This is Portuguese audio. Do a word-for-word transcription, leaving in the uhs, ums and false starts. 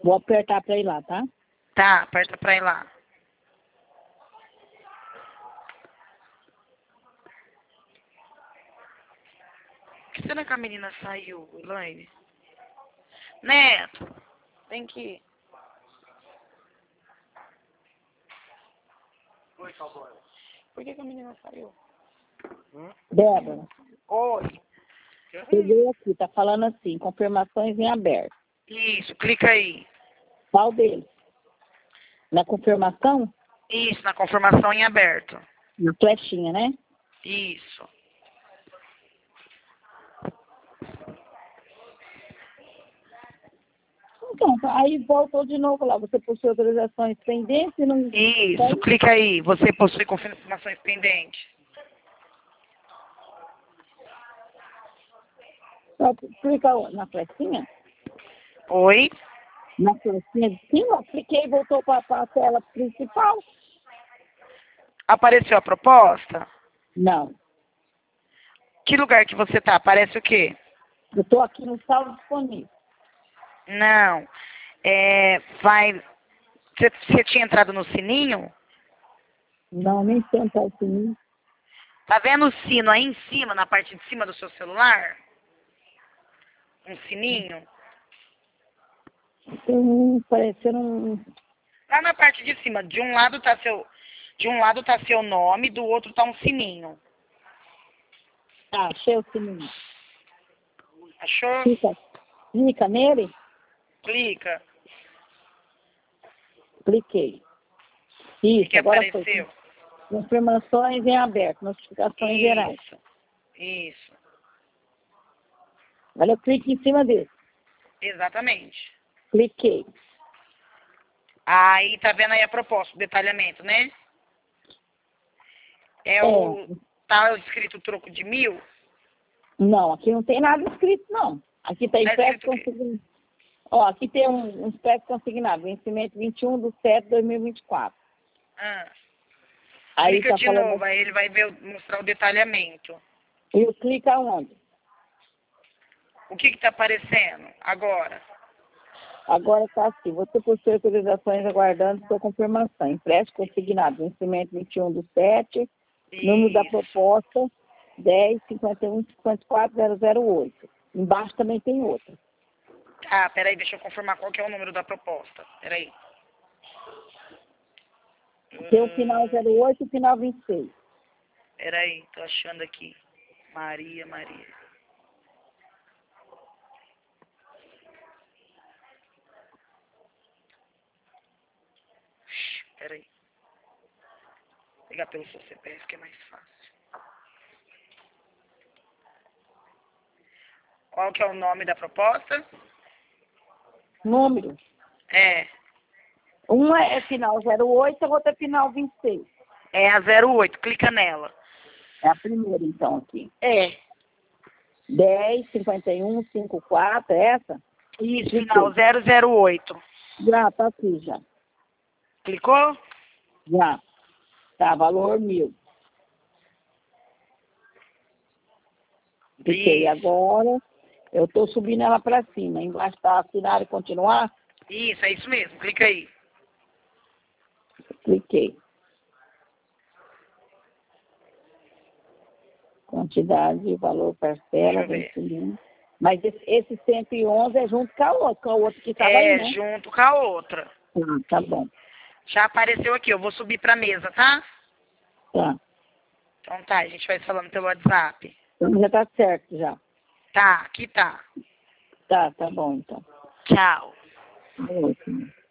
Vou apertar pra ir lá, tá? Tá, aperta pra ir lá. Por que será que a menina saiu, Elaine? Neto, tem que ir. Por que, que a menina saiu? Débora, Oi. peguei aqui, tá falando assim, confirmações em aberto. Isso, clica aí. Qual deles? Na confirmação? Isso, na confirmação em aberto. Na flechinha, né? Isso. Então, aí voltou de novo lá. Você possui autorizações pendentes e não... Isso, clica aí. Você possui confirmações pendentes. Só clica na flechinha? Oi? Na flechinha de cima, cliquei e voltou para a tela principal. Apareceu a proposta? Não. Que lugar que você tá? Aparece o quê? Eu estou aqui no saldo disponível. Não. É, vai... Você, você tinha entrado no sininho? Não, nem senta o sininho. Tá vendo o sino aí em cima, na parte de cima do seu celular? Um sininho? Tem um parecendo um... Lá na parte de cima, de um lado tá seu, de um lado tá seu nome, do outro tá um sininho. Ah, achei o sininho. Achou? Clica, clica nele. Clica. Cliquei. O Isso, que agora apareceu? foi. Confirmações em aberto, notificações gerais. Isso. Isso. Agora eu clico em cima dele. Exatamente. Cliquei. Aí tá vendo aí a proposta, o detalhamento, né? É É. o... Tá escrito troco de mil? Não, aqui não tem nada escrito, não. Aqui está Tá empréstimo escrito o quê? consignado. Ó, aqui tem um, um empréstimo consignado, vencimento vinte e um de sete de dois mil e vinte e quatro. Ah. Aí Clica tá de falando novo, aí ele vai ver, mostrar o detalhamento. e eu clico aonde? O que que tá aparecendo agora? Agora está assim, você possui autorizações aguardando sua confirmação. Empréstimo consignado, vencimento vinte e um do sete, número da Isso. proposta dez cinquenta e um cinquenta e quatro zero zero oito. Embaixo também tem outra. Ah, peraí, deixa eu confirmar qual que é o número da proposta. Peraí. Tem o final Hum, zero oito e o final vinte e seis. peraí, tô achando aqui. Maria, Maria. Peraí. Vou pegar pelo seu C P F que é mais fácil. Qual que é o nome da proposta? Número. É. Uma é final zero oito, a outra é final vinte e seis. É a zero oito, clica nela. É a primeira, então, aqui. É. dez cinquenta e um cinquenta e quatro, é essa? Isso, Cliquei. final zero zero oito. Já, tá aqui, já. Clicou? Já. Tá, valor mil. Cliquei. Isso. Agora, eu tô subindo ela pra cima. Embaixo tá assinar e continuar. Isso, é isso mesmo. Clica aí. Cliquei. Quantidade, valor, Deixa parcela, eu ver. vencimento. Mas esse, esse cento e onze é junto com a outra, com a outra que estava aí, É, né? junto com a outra. Tá, tá bom. Já apareceu aqui, eu vou subir pra mesa, tá? Tá. Então tá, a gente vai falando pelo WhatsApp. Então já tá certo, já. Tá, aqui tá. Tá, tá bom, então. Tchau. Ótimo.